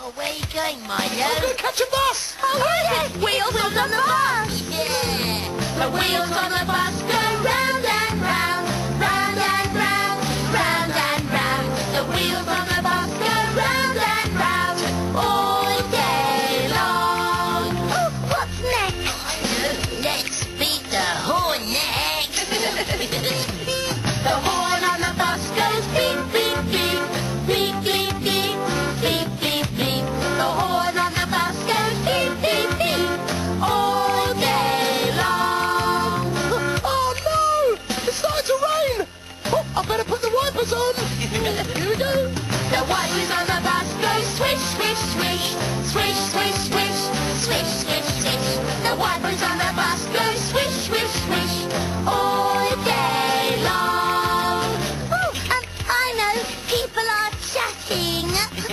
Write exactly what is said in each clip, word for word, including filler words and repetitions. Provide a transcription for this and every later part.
Oh, where are you going, Milo? I'm going to catch a bus! Oh, yes, wheels on the bus! Yeah! The wheels on the bus go round and round, round and round, round and round. The wheels on the bus go round and round, all day long. Oh, what's next? Let's beat the horn next. The horn on the bus goes beep, beep, beep, beep, beep, beep, beep, beep, beep. The horn on the bus goes beep, beep, beep, all day long. Oh no! It's starting to rain! Oh, I better put the wipers on! Here we go! The wipers on the bus go swish, swish, swish, swish, swish, swish, swish, swish, swish. The wipers on the bus go swish, swish, swish, all day long. Oh, um, I know, people are chatting.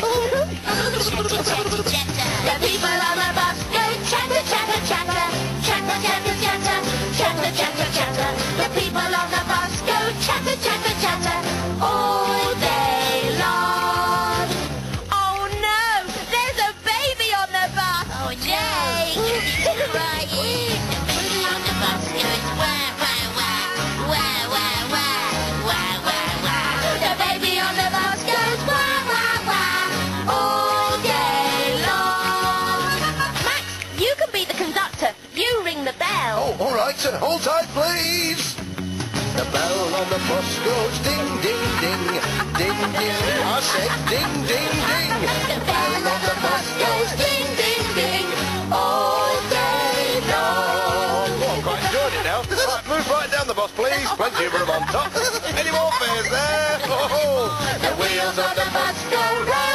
The people on the bus go chatter, chatter, chatter, chatter, chatter, chatter, chatter, chatter, chatter. The people on the bus go chatter, chatter, chatter, all day long. Oh no, there's a baby on the bus. Oh yay, he's crying. The baby on the bus goes wah, wah, wah, wah, wah, wah, wah, wah, wah. The baby on the bus goes wah, wah, wah, all day long. Max, you can be the conductor. You ring the bell. Oh, all right, and hold tight, please! The bell on the bus goes ding, ding, ding, ding, ding. I said ding, ding, ding. The bell on the bus goes ding, ding, ding, all day long. Oh, I'm quite enjoying it now. Right, move right down the bus, please. Plenty of room on top. Any more fares there? Oh, The wheels on the bus go round